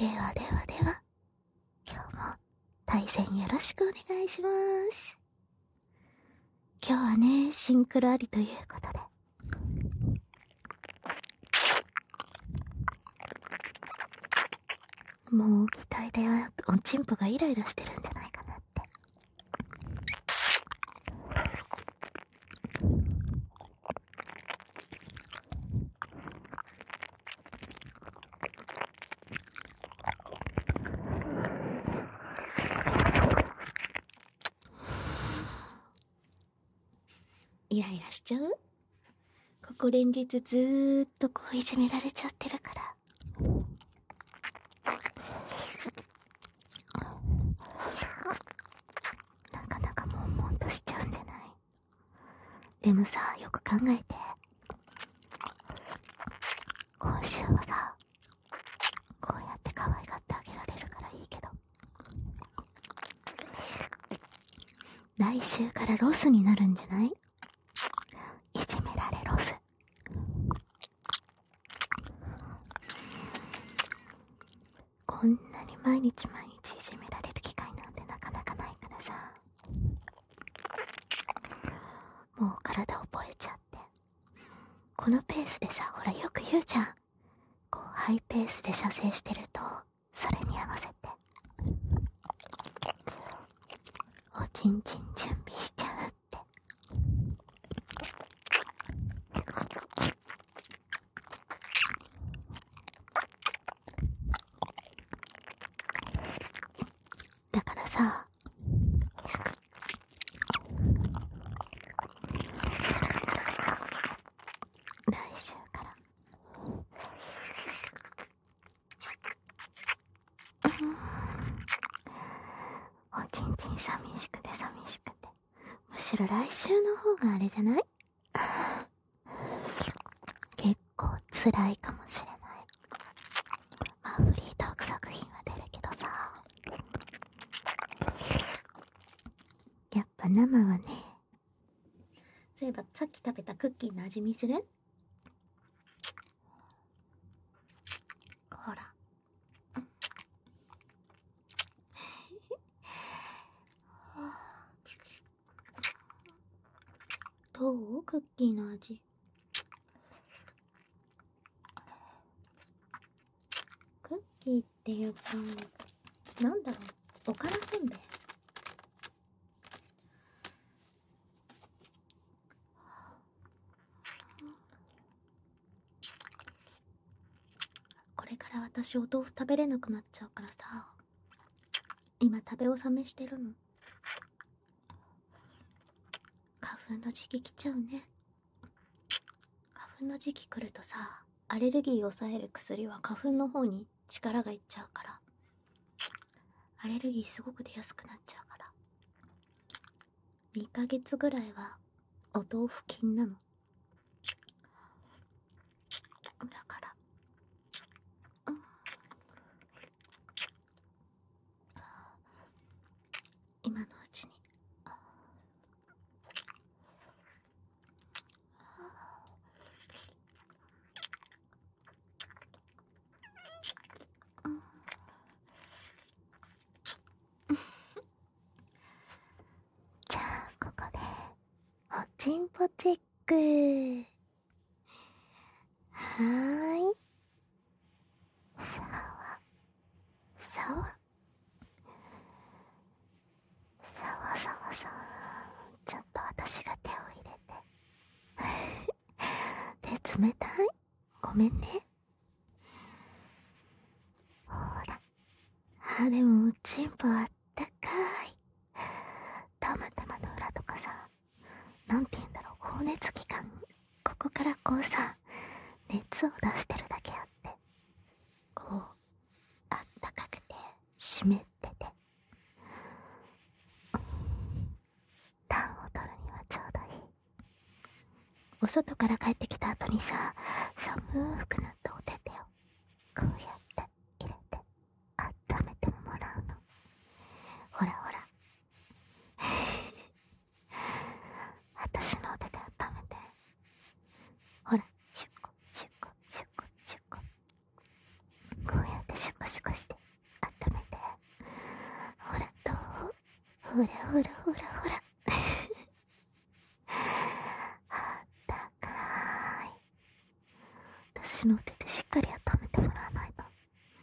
ではではでは、今日も対戦よろしくお願いします。今日はね、シンクロありということで。もう期待だよ。おちんぽがイライラしてるんじゃないかなって。イライラしちゃう？ここ連日ずーっとこういじめられちゃってるから。なかなか悶々としちゃうんじゃない？でもさ、よく考えて。今週はさ、こうやって可愛がってあげられるからいいけど。来週からロスになるんじゃない？いじめられロス。こんなに毎日毎日いじめられる機会なんてなかなかないからさ。もう体覚えちゃって。このペースでさ、ほらよく言うじゃん。こうハイペースで射精してると、それに合わせて。おちんちん準備しちゃうって。だからさ、来週から、おちんちん寂しくて寂しくて。むしろ来週の方があれじゃない？結構辛いかもしれない。まあフリートーク作品は出るけどさ。やっぱ生はね。そういえばさっき食べたクッキーの味見する？ほら。どう？クッキーの味。クッキーっていうか、なんだろう、おからせんべい。これから私お豆腐食べれなくなっちゃうからさ、今食べ納めしてるの。花粉の時期来ちゃうね。花粉の時期来るとさ、アレルギーを抑える薬は花粉の方に力がいっちゃうから、アレルギーすごく出やすくなっちゃうから、2ヶ月ぐらいはお豆腐禁なの。だから、今のうちに。じゃあここでおちんぽチェック。はーい。さわさわさわさわさわ。ちょっと私が手を入れて。手冷たい？ごめんね。ほら。あ、でもおちんぽあったかい。たまたまの裏とかさ、なんて言うんだろう、放熱器官、ここからこうさ、熱を出してるだけあって、こうあったかくて湿ってて、暖を取るにはちょうどいい。お外から帰ってきた後にさ、寒くなったお手手をこうやって入れて温めてもらうの。ほらほら私のお手で温めて。ほら、シュッコシュッコシュッコシュッコ。こうやってシュッココシコして温めて、ほらどう？ほらほらほらほらあったかい。私の手でしっかり温めてもらわないと。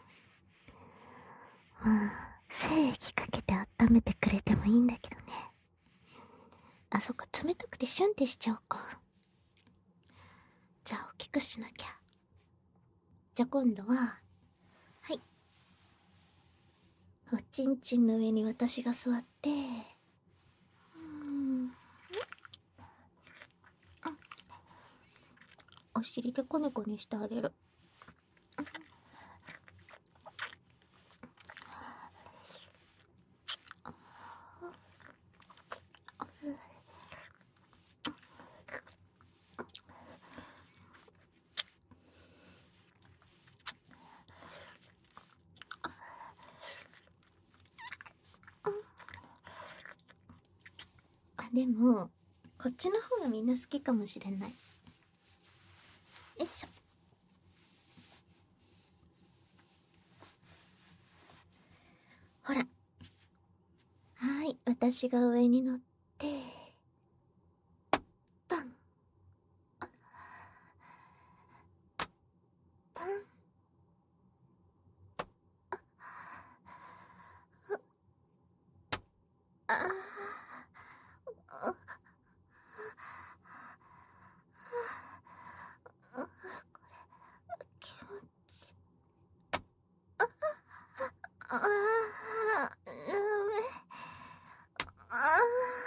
まあ精液かけて温めてくれてもいいんだけどね。あそこ冷たくてシュンってしちゃおうか。じゃあ大きくしなきゃ。じゃあ今度は、はい、おちんちんの上に私が座って、お尻でコネコネしてあげる。でもこっちの方がみんな好きかもしれない。よいしょ。ほら、はい、私が上に乗ってパンパン。ああ気持ちああダメ。ああ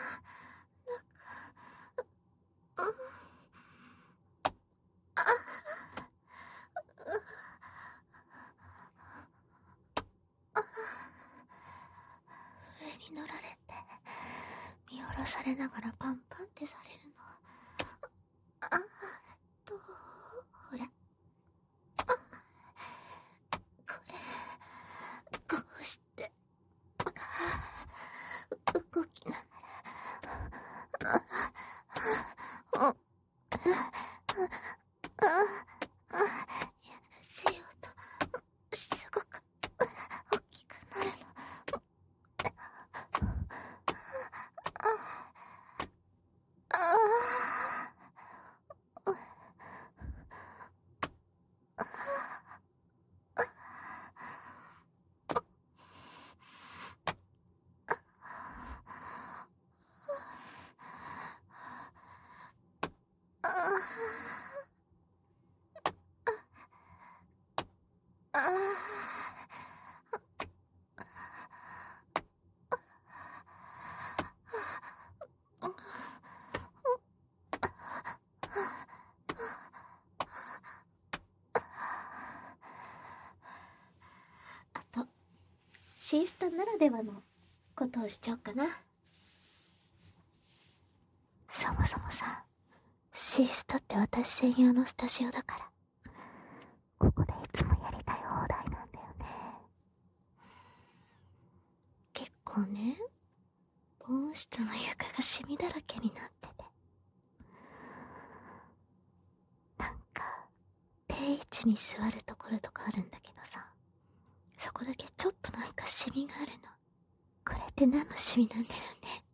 上に乗られて見下ろされながらパンパンってされるの。ほら、これこうして動きながらしようとすごく大きくなるの。あとシースタならではのことをしちゃおうかな。そもそもさ、シースタって私専用のスタジオだから、ここでいつもやりたい放題なんだよね。結構ね、防音室の床がシミだらけになってて、なんか定位置に座るところとかあるんだけどさ、そこだけちょっとなんかシミがあるの。これって何のシミなんだろうね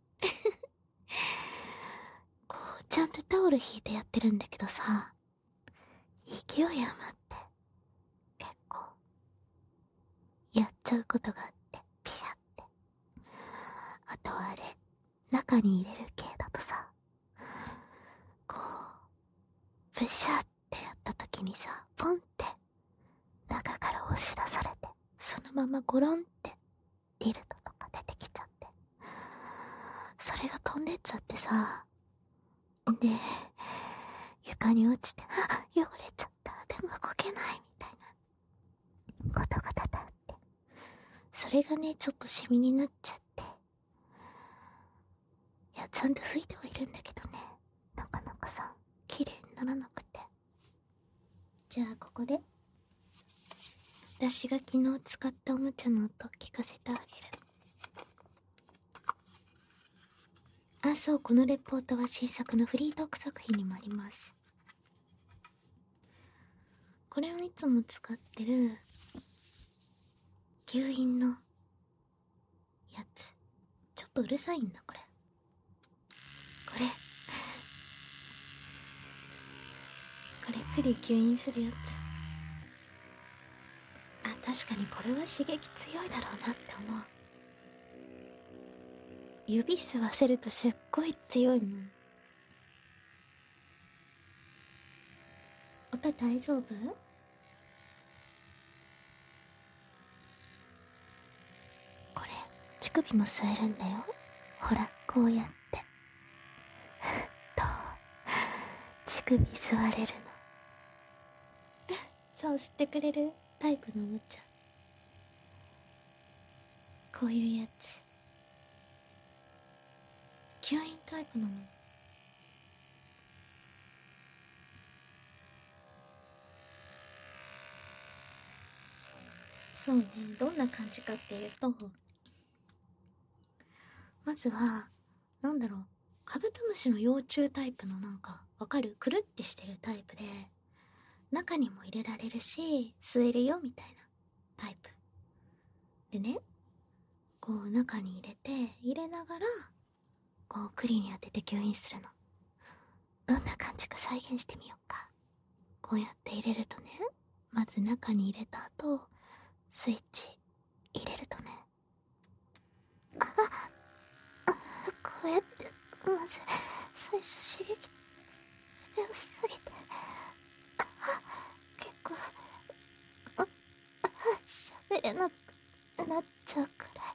こうちゃんとタオル引いてやってるんだけどさ、勢い余って結構やっちゃうことがあって、ピシャって。あとはあれ、中に入れる系だとさ、こうブシャってやった時にさ、ポンって中から押し出されて、そのままゴロンってディルドとか出てきちゃって、それが飛んでっちゃってさ、で床に落ちて、あ、汚れちゃった、でも動けないみたいなことが多々あって、それがねちょっとシミになっちゃって、いやちゃんと拭いてはいるんだけどね、なかなかさ綺麗にならなくて。じゃあここで私が昨日使ったおもちゃの音を聞かせてあげる。あ、そう、このレポートは新作のフリートーク作品にもあります。これはいつも使ってる吸引のやつ。ちょっとうるさいんだこれ。これクリ吸引するやつ。あ、確かにこれは刺激強いだろうなって思う。指吸わせるとすっごい強いもん。音大丈夫？これ乳首も吸えるんだよ。ほらこうやってどう？乳首吸われるの。そう、吸ってくれるタイプのおもちゃ。こういうやつ吸引タイプなの。そうね、どんな感じかっていうと、まずはなんだろう、カブトムシの幼虫タイプの、なんかわかる？くるってしてるタイプで、中にも入れられるし吸えるよみたいなタイプでね、こう中に入れながらこうクリに当てて吸引するの。どんな感じか再現してみようか。こうやって入れるとね、まず中に入れた後スイッチ入れるとね、こうやってまず最初刺激強すぎて結構喋れなくなっちゃうくらい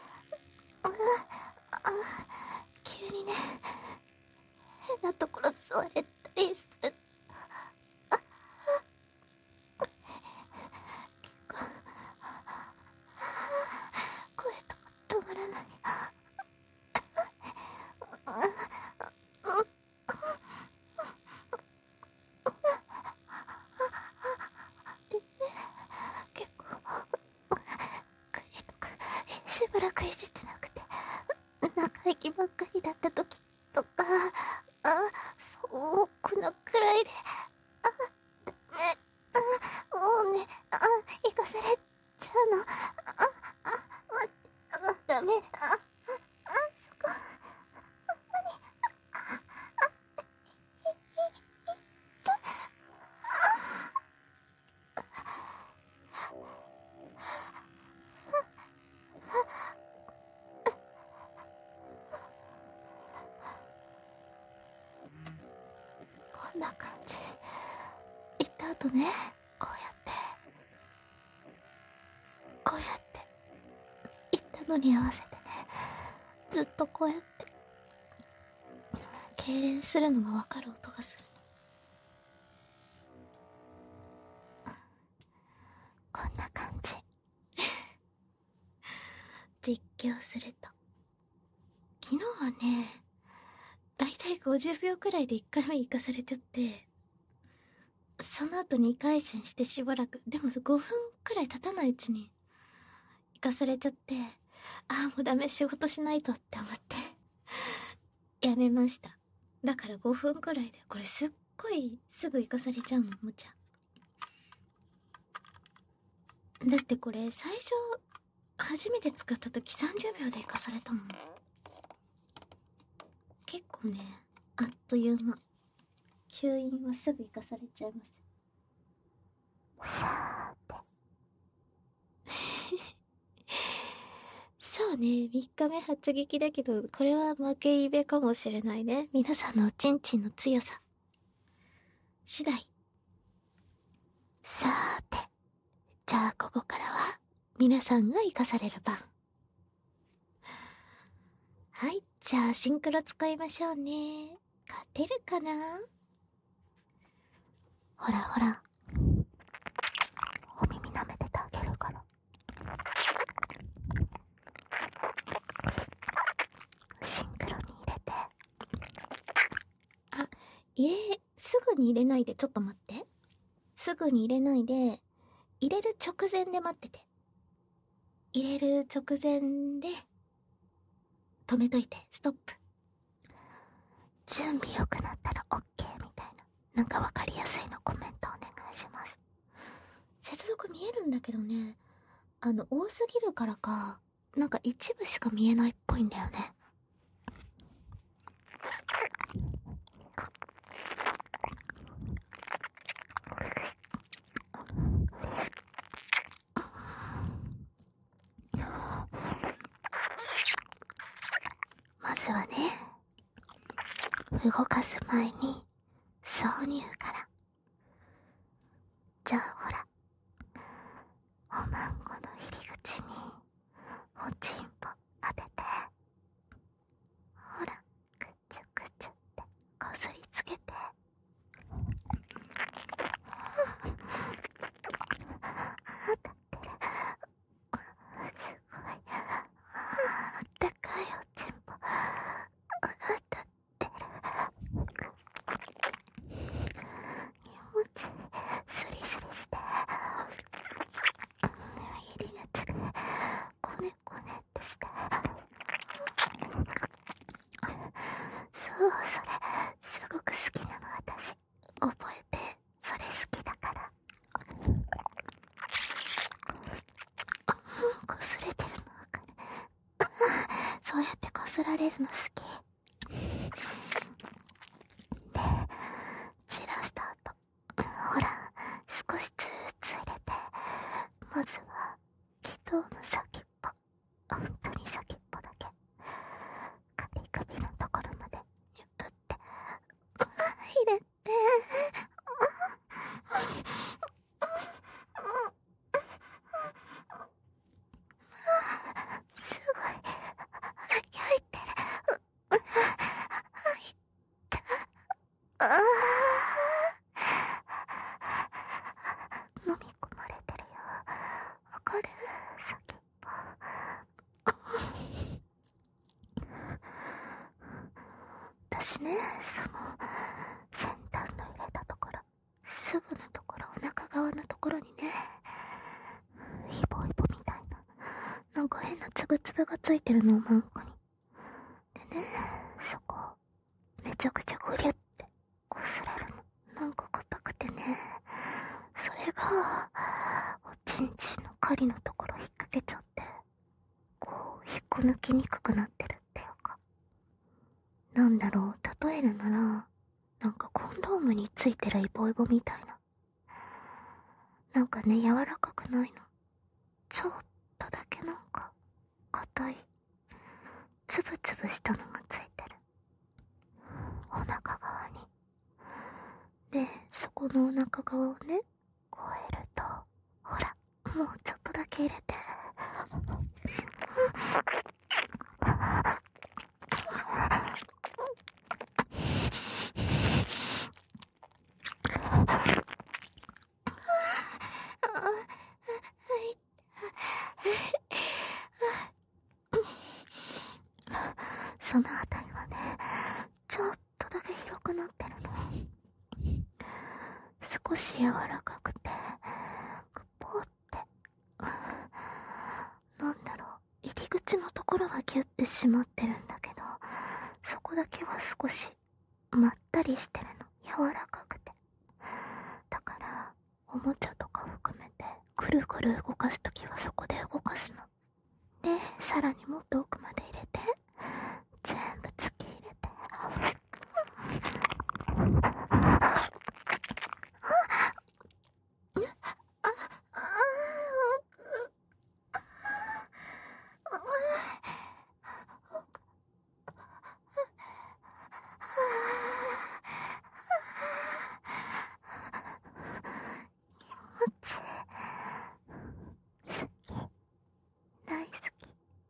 急にね、変なところ座れたりする。結構声と止まらない。でね、結構クリとかしばらくいじってなくて、中息ばっかりだった時とか、そう、このくらいで、ダメ、もうね、生かされちゃうの。待って、ダメ、そこ、こんな感じ。行った後ね、こうやって行ったのに合わせてね、ずっとこうやって痙攣するのがわかる音がするの。こんな感じ。実況すると、昨日はね、だいたい50秒くらいで1回目行かされちゃって、その後2回戦してしばらく、でも5分くらい経たないうちに行かされちゃって、もうダメ、仕事しないとって思ってやめました。だから5分くらいで、これすっごいすぐ行かされちゃうの、おもちゃ。だってこれ最初初めて使った時30秒で行かされたもん。結構ね、あっという間。吸引はすぐ行かされちゃいます。さーてそうね、3日目発撃だけど、これは負けイベかもしれないね。皆さんのおちんちんの強さ次第。さーて、じゃあここからは皆さんが生かされる番。はい、じゃあシンクロ使いましょうね。勝てるかな？ほらほら、お耳舐めててあげるから。シンクロに入れて。すぐに入れないで、ちょっと待って。すぐに入れないで、入れる直前で待ってて。入れる直前で止めといて。ストップ。準備良くなったら OK みたいな。なんかわかりやすいのコメントお願いします。接続見えるんだけどね、 多すぎるからか、なんか一部しか見えないっぽいんだよね。まずはね、動かす前に挿入から。じゃあほら、おまんこの入り口におちんぽ当てて、ほら、くちゅくちゅってこすりつけて、当たってる。すごい。あったかいおちんぽ当たってる。気持ちいい。スリスリして、入り口でコネコネってして、そう、それすごく好きなの。私覚えて、それ好きだから。こすれてるのわかる。そうやってこすられるの好きで、散らした後、ほら、少しずつ入れて、まずは気筒の先っぽ、本当に先っぽだけ、首のところまでゆっぷって入れて、すごい入ってる。入った。飲み込まれてるよ。わかる？先っぽ。私ね、その先端の入れたところ、すぐのところ、お腹側のところにね、イボイボみたいな、なんか変なつぶつぶがついてるの、おまんこに。でね、そこめちゃくちゃグリュってこすれるの。なんか硬くてね、それがおちんちんの針のところ引っ掛けちゃって、こう引っこ抜きにくくなってるっていうか、なんだろう、例えるなら、なんかコンドームについてるイボイボみたいな。なんかね、柔らかくないの。ちょっとだけなんか硬い、つぶつぶしたのがついてる。お腹側に。で、そこのお腹側をね、こうやると、ほら、もうちょっとだけ入れて。そのあたりはね、ちょっとだけ広くなってるの。少し柔らかくて、ポーって、なんだろう、入り口のところはギュッて締まってるんだけど、そこだけは少しまったりしてるの。柔らかくて。だからおもちゃとか含めてぐるぐる動かすときはそこで動かすの。で、さらにもっと奥まで入れて、全部突き入れて、大好き。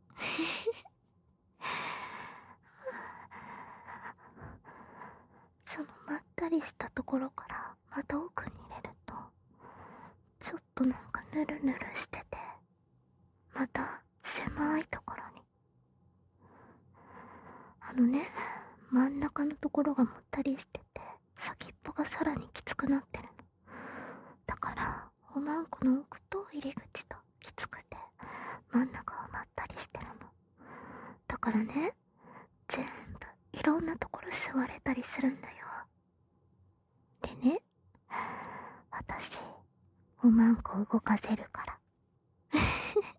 そのまったりしたところからまた奥に入れると、ちょっとなんかヌルヌルしてて、また狭いところに、真ん中のところがもったりしてて、先っぽがさらにきつくなってるの。だからおまんこの奥と入り口ときつくて、真ん中はまったりしてるの。だからね、全部いろんなところ座れたりするんだよ。でね、私おまんこ動かせるから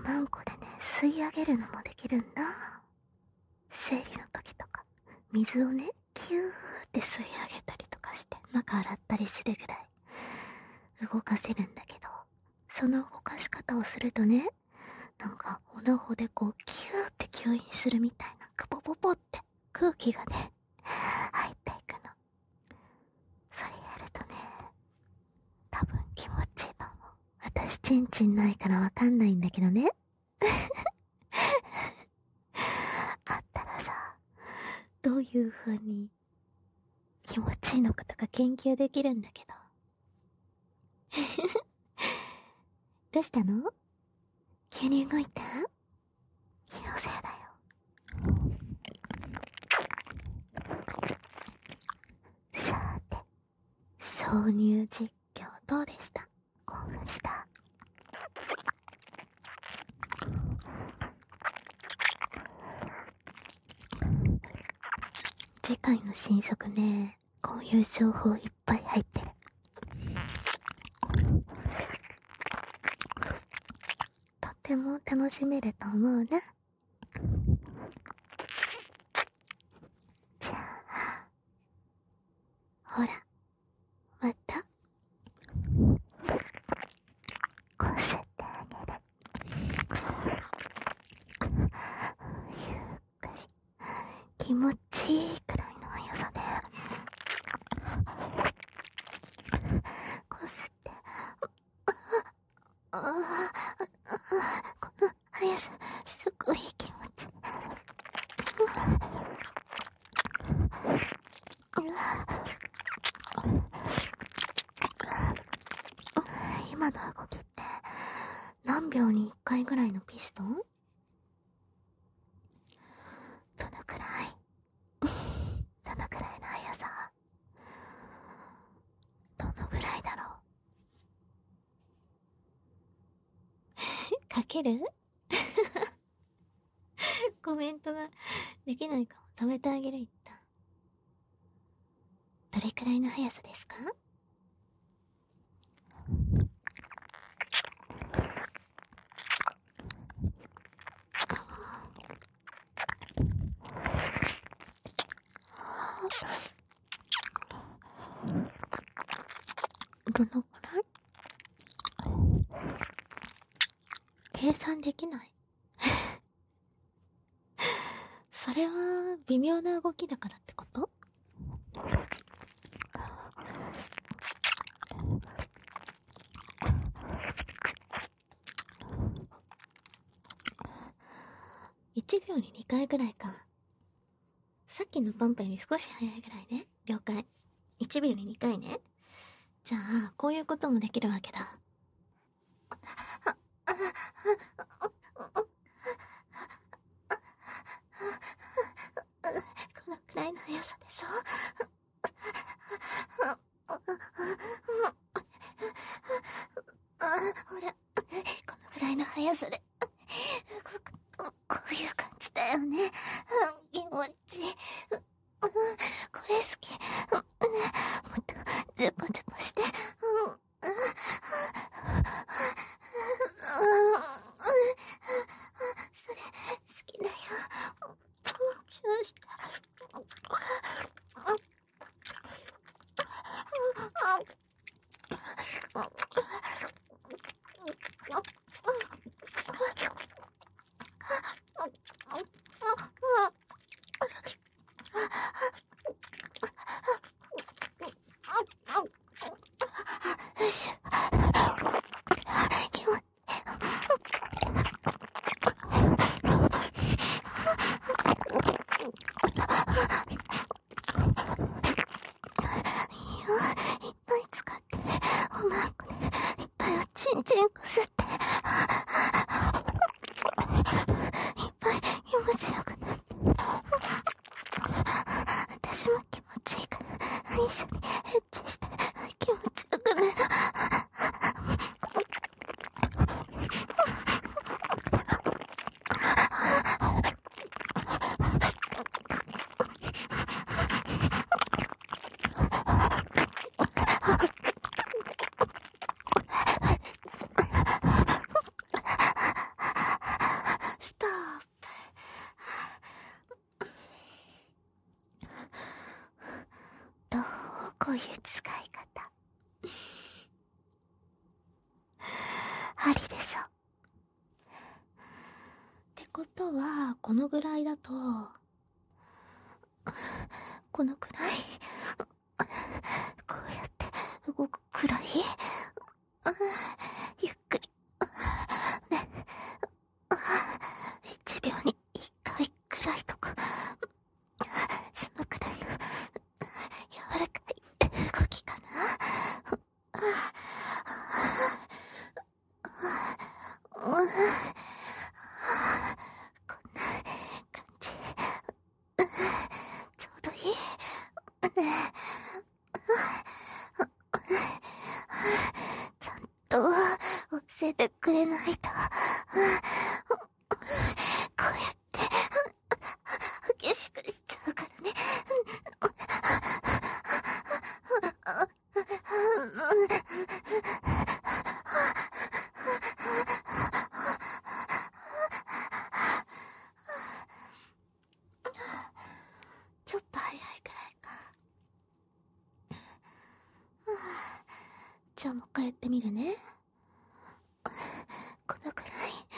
まんこでね、吸い上げるのもできるんだ。生理の時とか、水をね、キューって吸い上げたりとかして、中洗ったりするぐらい動かせるんだけど、その動かし方をするとね、なんかおなほでこうキューって吸引するみたいな、クポポポって空気がね、入っていくの。それやるとね、多分気持ちいいと思う。私チンチンないからわかんないんだけどね。あったらさ、どういう風に気持ちいいのかとか研究できるんだけど。どうしたの？急に動いた？気のせいだよ。さて、挿入実況どうでした？興奮した？次回の新作ね、こういう情報いっぱい入ってる。とても楽しめると思うな。じゃあ、ほら、またこすってあげる。ゆっくり気持ちいいくらいの速さでこすって、この速さすごい気持ちいい。今の動きって何秒に1回ぐらいのピストン？どのくらいどのくらいの速さ？どのぐらいだろう？かける？コメントができないかも。止めてあげる。一旦。どれくらいの速さですか？どのくらい？計算できない。それは微妙な動きだからってこと？1秒に2回ぐらいか。さっきのパンパより少し早いぐらいね。了解。1秒に2回ね。じゃあ、こういうこともできるわけだ。このくらいの速さでしょ？ほら、このくらいの速さでこういう感じだよね。気持ちいい。これ好き。もっとジャパジャパして。それ好きだよ。チューして。チンコ吸って、いっぱい気持ちよくなって。私も気持ちいいから、一緒にエッチして、気持ちよくなる。 ういう使い方。ありでしょ。ってことは、このぐらいだと、このくらい、こうやって動くくらい、ゆっくり、ね、1秒に1回くらいとか、そのくらいの柔らかい動きかな。こんな感じ。ちょうどいい。ちゃんと教えてくれないと。こうやって激しくしちゃうからね。ちょっと早いくらいか。じゃあもう一回やってみるね。このくらい。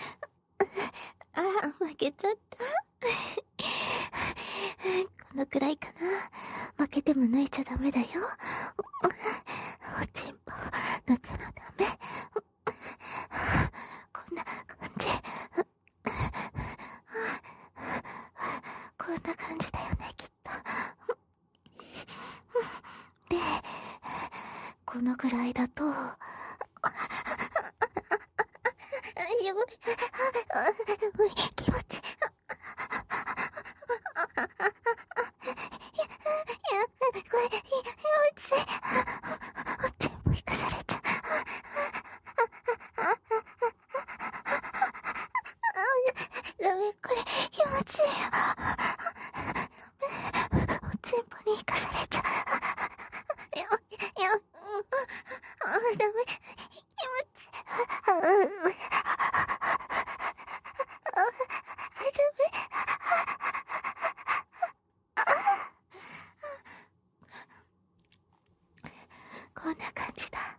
負けちゃった。このくらいかな。負けても抜いちゃダメだよ。おちんぽ抜くのダメ。こんな感じ。こんな感じだよね、きっと。で、このぐらいだと、気持ち。これ、おちんぽ引かされちゃう。ダメ、これ、気持ちいいよ。おちんぽに引かされちゃう。ダメ、気持ちいい。こんな感じだ。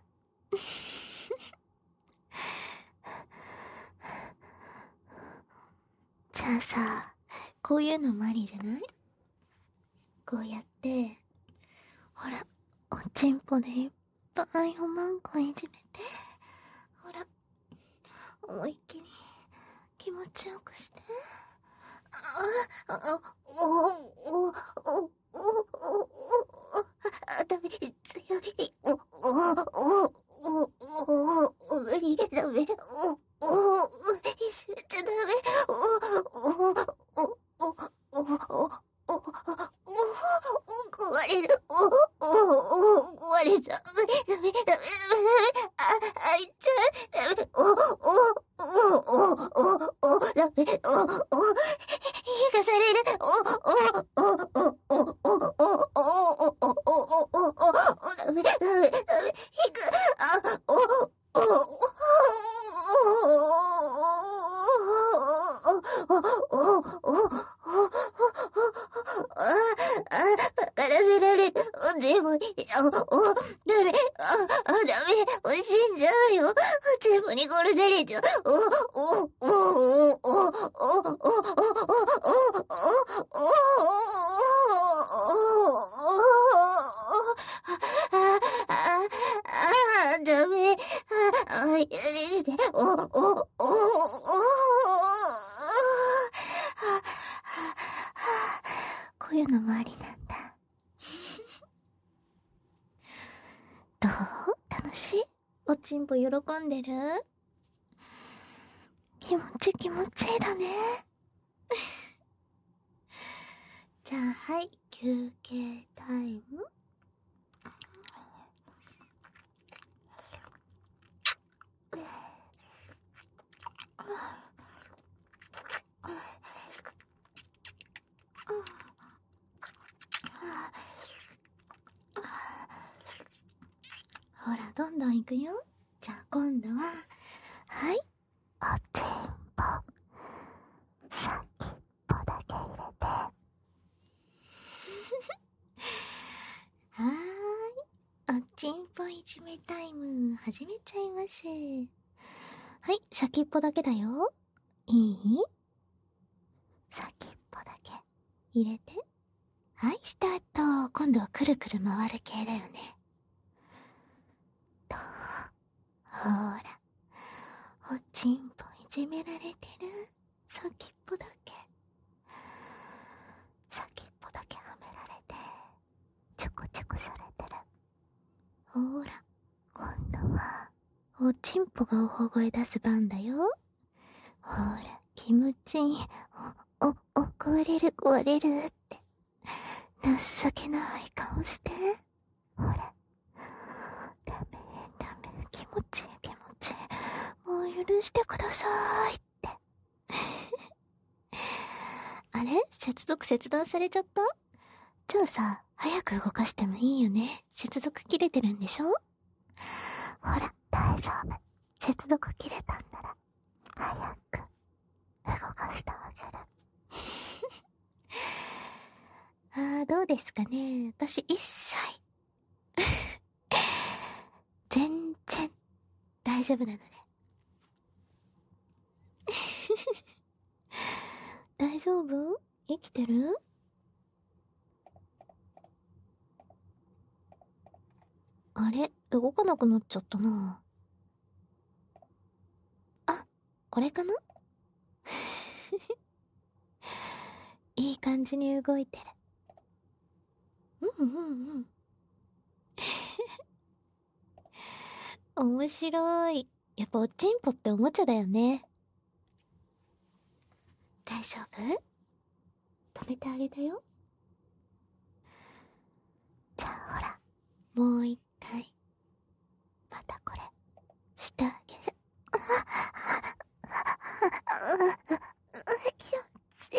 じゃあさ、こういうのもありじゃない？こうやって、ほら、おちんぽでいっぱいおまんこいじめて、ほら、思いっきり気持ちよくして。ダメ、強い。無理、ダメ。一緒じゃダメ。壊れる。壊れちゃう。ダメ、ダメ、ダメ、ダメ。あいちゃう。ダメ。ダメ。引かされる。ダメ、ダメ、ダメ。引く。わからせられる。でも、ダメ。ダメ。死んじゃうよ。全部に殺されちゃう。ダメ。こういうのもありなんだ。どう？楽しい？おちんぽ喜んでる？気持ちいいだね。じゃあ、はい、休憩タイム。ほら、どんどんいくよ。じゃあ今度は、はい、おちんぽ、先っぽだけ入れて。はーい、 メタイム始めちゃいます。はい、先っぽだけだよ。いい？先っぽだけ入れて。はい、スタート。今度はくるくる回る系だよね。ほら、おちんぽいじめられてる。先っぽだけ。先っぽだけはめられて、ちょこちょこされてる。ほら、今度は、おちんぽが大声出す番だよ。ほら、気持ちいい。壊れる壊れるって。情けない顔して。ほら。ダメ、気持ちいい気持ちいい。もう許してくださいって。あれ？接続切断されちゃった？じゃあさ、早く動かしてもいいよね。接続切れてるんでしょ？ほら、大丈夫。接続切れたんなら、早く動かしてあげる。どうですかね。私一切全然大丈夫なので。大丈夫？生きてる？あれ？動かなくなっちゃったな。あ、これかな？いい感じに動いてる。面白い。やっぱおちんぽっておもちゃだよね。大丈夫？止めてあげたよ。じゃあほら、もう一回。またこれ、してあげる。気持ちいい。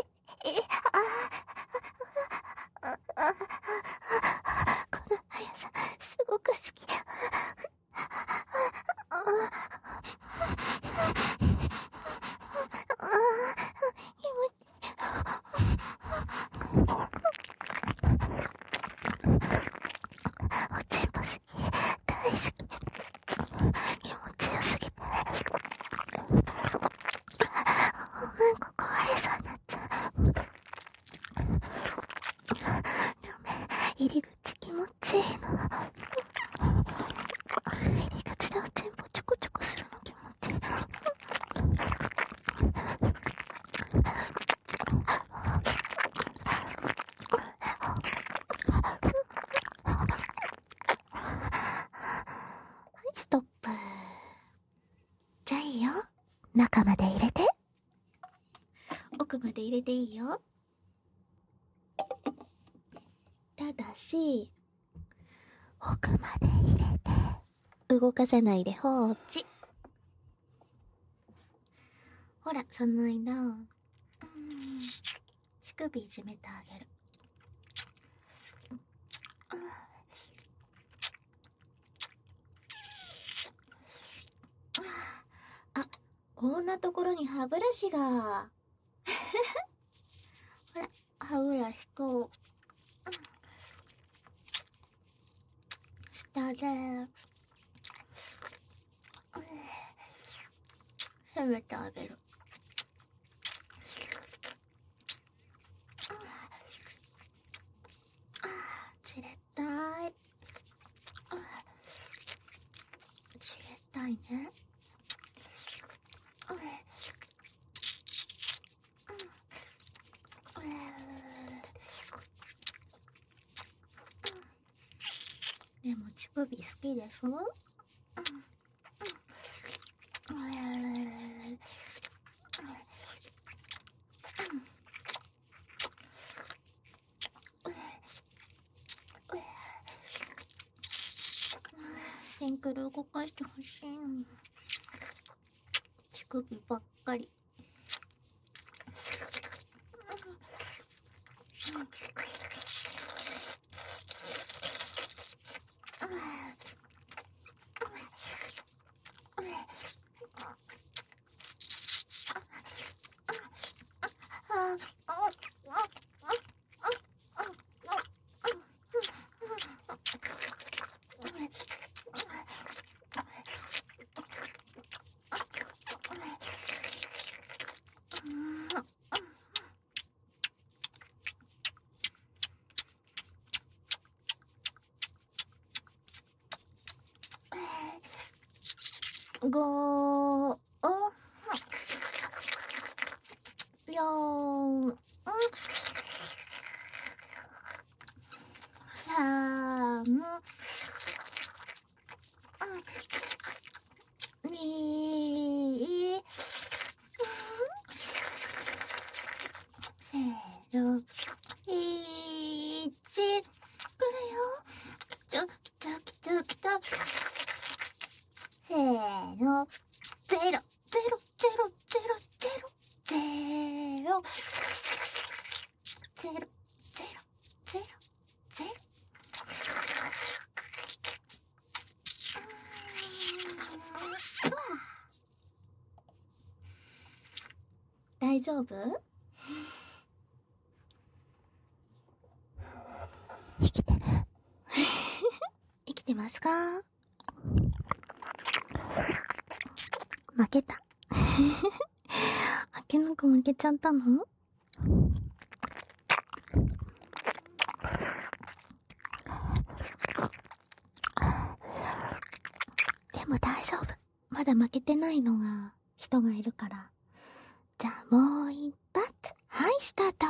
この速さ、すごく好き。おちんぽ好き。大好き。気持ちよすぎて。壊れそうになっちゃう。入り口気持ちいいの。入り口でおちんぽちょこちょこするの気持ちいい。ストップ。じゃあいいよ。中まで入れて。奥まで入れていいよ。ただし、奥まで入れて、動かさないで放置。ほら、その間、乳首いじめてあげる。あ、こんなところに歯ブラシが。ほら、歯ブラシと、下で、攻めてあげる。散れたい。散れたいね。でも乳首好きでしょ？シンクル動かしてほしいの。乳首ばっかり。 5、4、3、2、せーの、1、くるよ。きた。せーの、ゼロ、ゼロ、ゼロ、ゼロ、ゼロ、ゼロ、ゼロ、ゼロ、ゼロ、ゼロ。大丈夫？生きてる？生きてますか？負けた。あけのこ負けちゃったの？でも大丈夫。まだ負けてないのが人がいるから。じゃあもう一発。はい、スタート。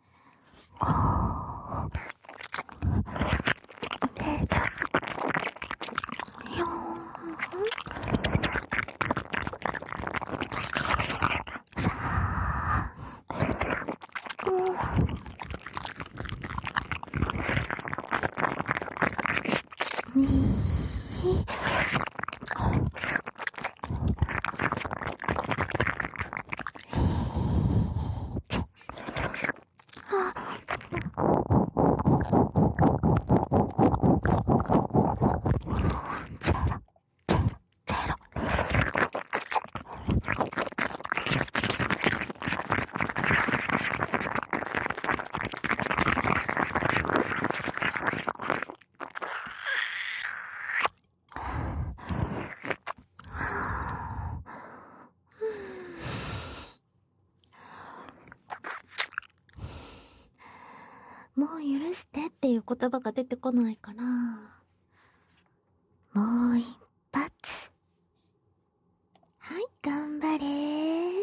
もう許してっていう言葉が出てこないから、もう一発。はい、頑張れー。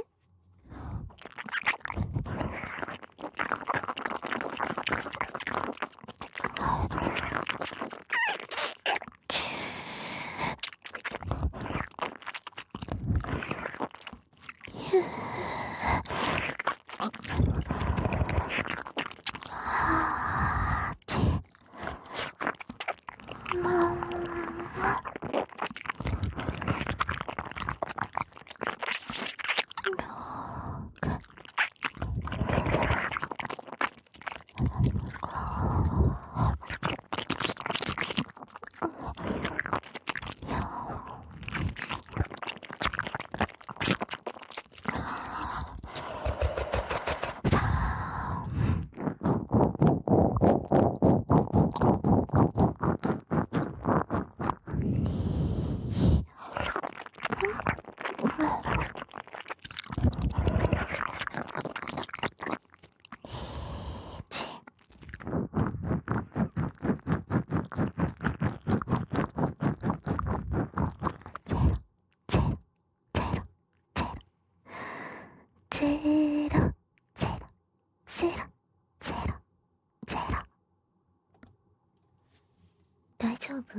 大丈夫？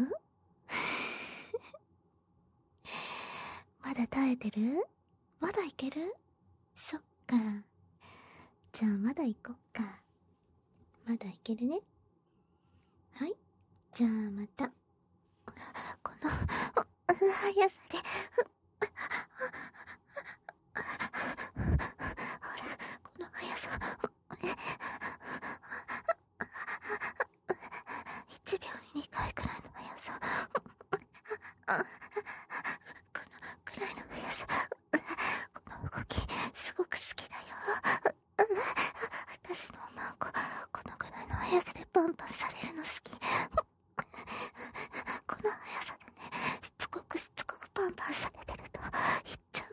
まだ耐えてる？まだいける？そっか。じゃあまだ行こっか。まだいけるね。はい。じゃあまた。この速さで。ほら、この速さ。1秒に2回くらいの速さ。このくらいの速さ。この動き、すごく好きだよ。私のマンコ、このくらいの速さでパンパンされるの好き。この速さでね、しつこくパンパンされてると、いっちゃ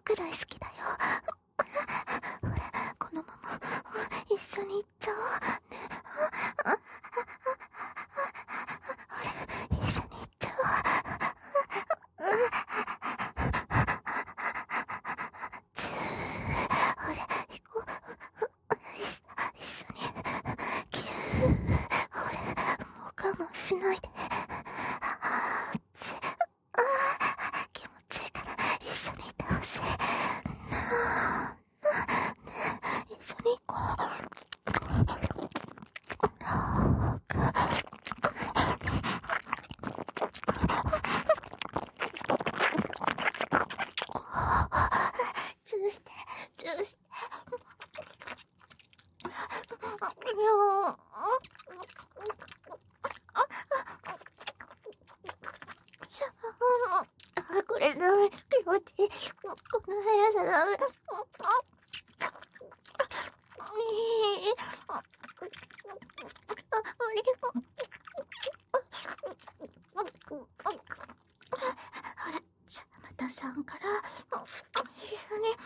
この速さダメ。無理。ほら、じゃあまたさんから一緒に。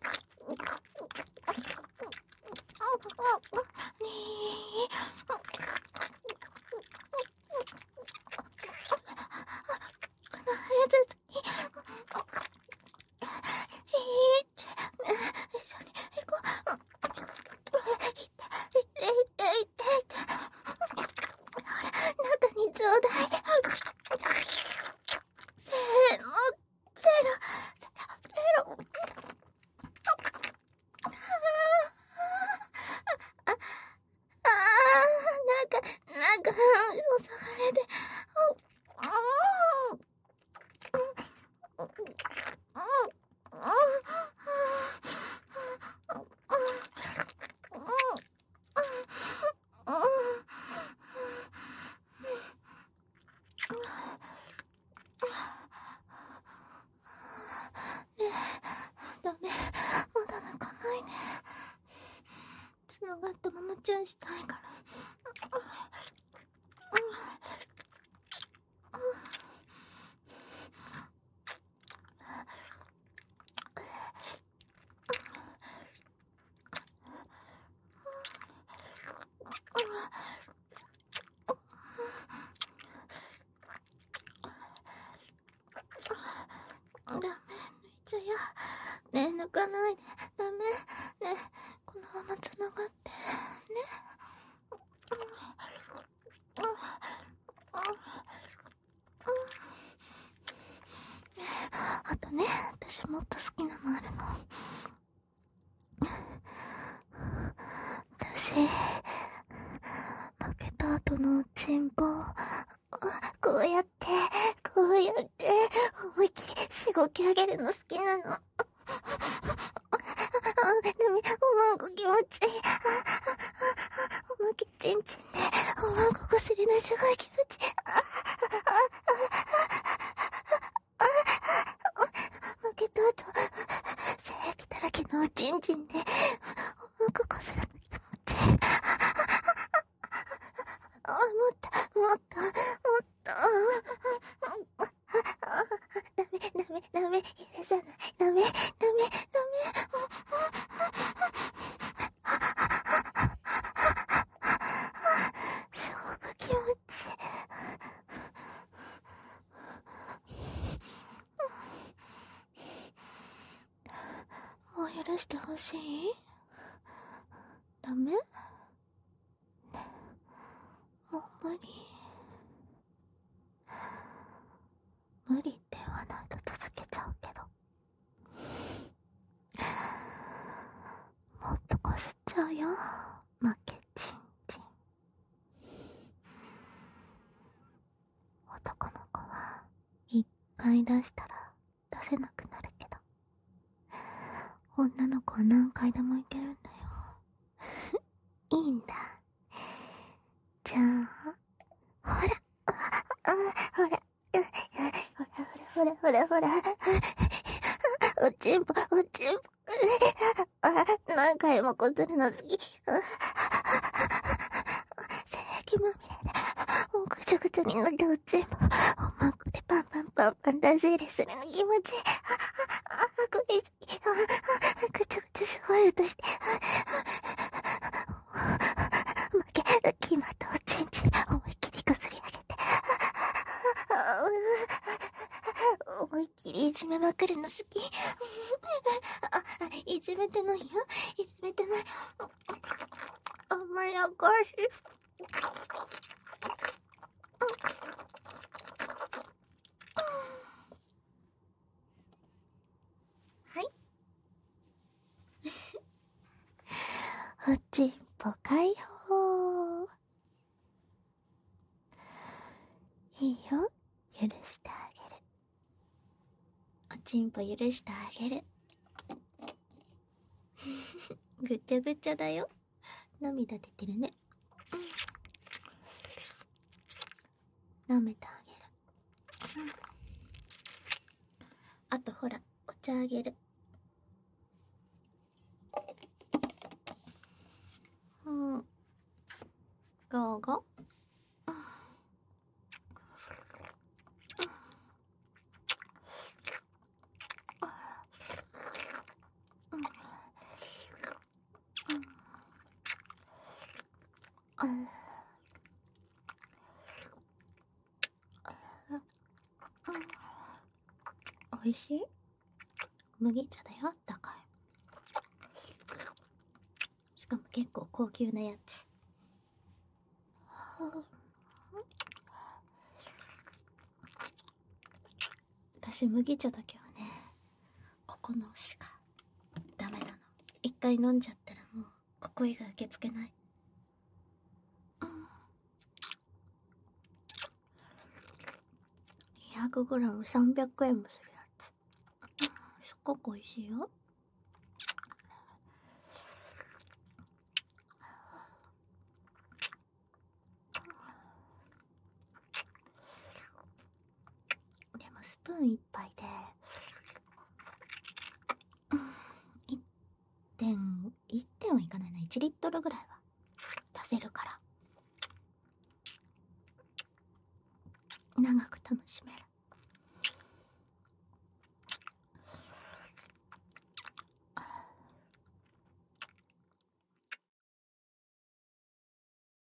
中にちょうだい。せーの、ゼロ、ゼロ。なんか、襲われて、ダメ、まだ泣かないで。繋がったままチュンしたいから。ダメ、抜いちゃや。ねえ、抜かないで。ダメ。ねえ、このまま繋がって。ね。あとね、私もっと好きなのあるの。私、負けた後のおちんぽ、こうやって、思いっきりしごき上げるの好きなの。ダメ、おまんこ気持ちいい。おまけちんちんで、おまんここすりのすごい気持ちいい。負けた後、精液だらけのおちんちんで、おまんここするの気持ちいい。もっと。ダメ、許さない。ダメ。すごく気持ちいい。もう許してほしい？ダメ？もう無理。無理って言わないと続けちゃうけど。もっとこすっちゃうよ。負けちんちん。男の子は一回出したら出せなくなるけど、女の子は何回でもいけるんだよ。いいんだ。じゃあ、ほら。ほら。おちんぽ。何回もこするの好き。精液まみれで、もうぐちゃぐちゃになっておちんぽ。おまんこでパン出し入れするの気持ちいい。これ好き。ぐちゃぐちゃすごい音して。負け、決まったおちんちん、思いっきりこすり上げて。思いっきりいじめまくるの好き。いじめてないよ。いじめてない。甘やかしい。はい。おちんぽ解放。いいよ。許してあげる。おちんぽ許してあげる。ぐちゃぐちゃだよ。涙出てるね。舐めてあげる。あとほら、おちゃあげる。ゴーゴー。おいしい？麦茶だよ、あったかい。しかも結構高級なやつ。私麦茶だけはね、ここのしかダメなの。一回飲んじゃったらもうここ以外受け付けない。200g300 円もするやつ。すっごく美味しいよ。でもスプーン1杯で1点はいかないな。1リットルぐらいは出せるから長く楽しめる。